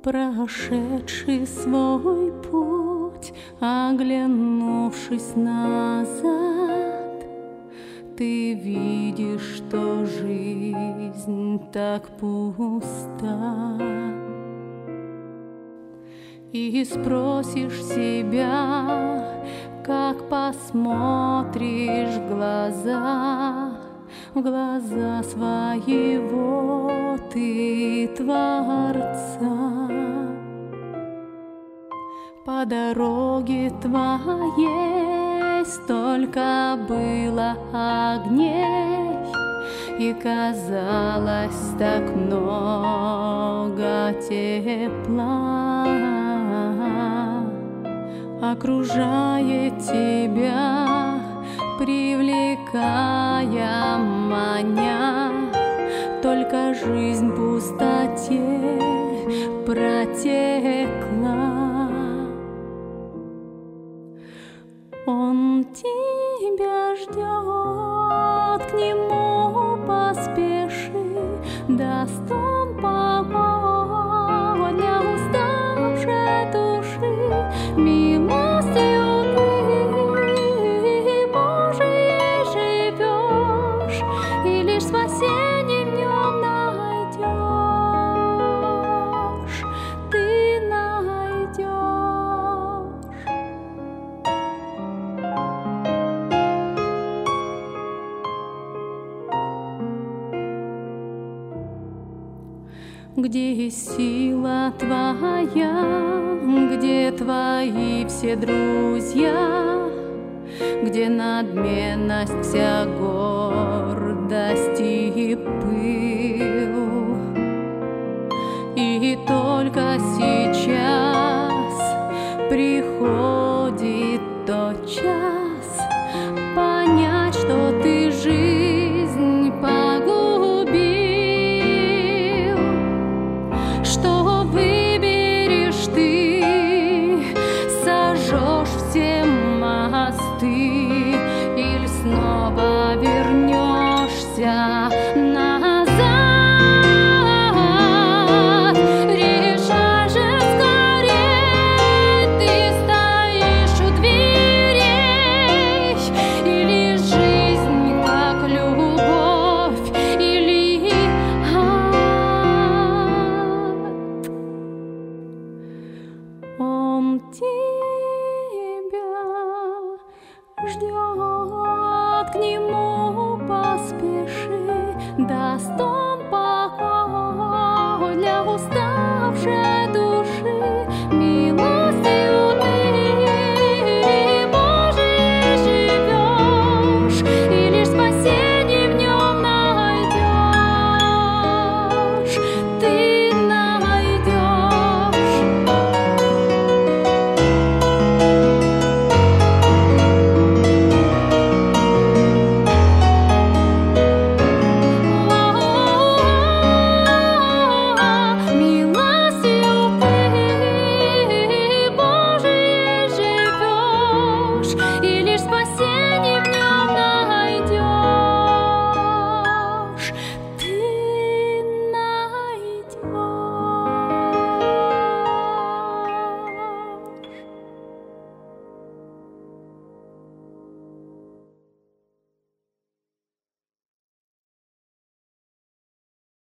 Прошедший свой путь, оглянувшись назад, ты видишь, что жизнь так пуста, и спросишь себя, как посмотришь в глаза своего ты Творца. По дороге твоей столько было огней, и казалось так много тепла, окружает тебя, привлекая, маня, только жизнь в пустоте протекла. Он тебя ждет, к нему поспеши, даст он покой для уставшей души. Милостью ты Божией живешь, и лишь спасение в нем найдешь, ты найдешь. Где сила твоя, где твои все друзья, где надменность, вся гордость и пыл. И только сейчас приходит тот час понять, что ты жизнь погубил, что выберешь ты, сожжешь все мосты или снова вернешься назад. Решай же скорей, ты стоишь у дверей, или жизнь как любовь, или ад. Он тебя ждет, к нему поспеши, даст он